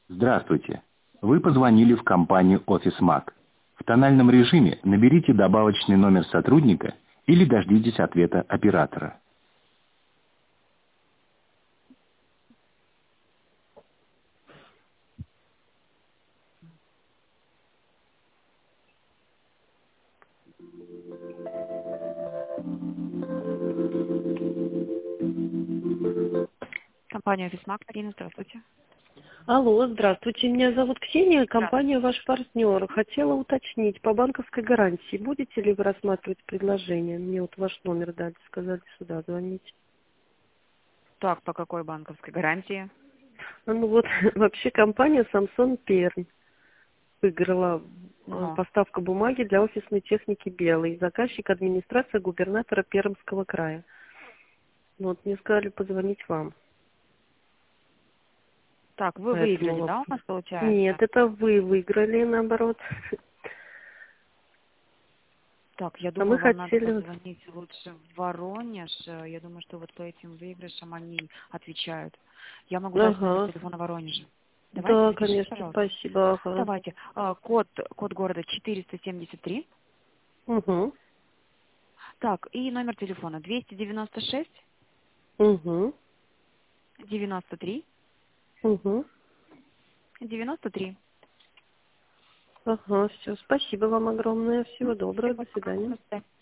Здравствуйте. Вы позвонили в компанию OfficeMac. В тональном режиме наберите добавочный номер сотрудника или дождитесь ответа оператора. Компания «Офисмак», Марина, здравствуйте. Алло, здравствуйте. Меня зовут Ксения, Здравствуйте. компания «Ваш партнер». Хотела уточнить, по банковской гарантии будете ли вы рассматривать предложение? Мне вот ваш номер дали, сказали сюда звонить. Так, по какой банковской гарантии? Ну вот, вообще компания Samsung Пермь выиграла Ага. поставка бумаги для офисной техники белой. Заказчик администрация губернатора Пермского края. Вот мне сказали позвонить вам. Так, вы Поэтому выиграли, да, у вопрос. нас получается? Нет, это вы выиграли, наоборот. Так, я А мы думаю, вам надо хотели... позвонить лучше в Воронеж. Я думаю, что вот по этим выигрышам они отвечают. Я могу дать номер Ага. телефона Воронежа. Давайте, Да, запишите, конечно, пожалуйста. спасибо. Ага. Давайте. Код города 473. Угу. Так, и номер телефона 296 Угу. 93 Угу. 93. Ага, все. Спасибо вам огромное. Всего доброго. Спасибо. До свидания. До свидания.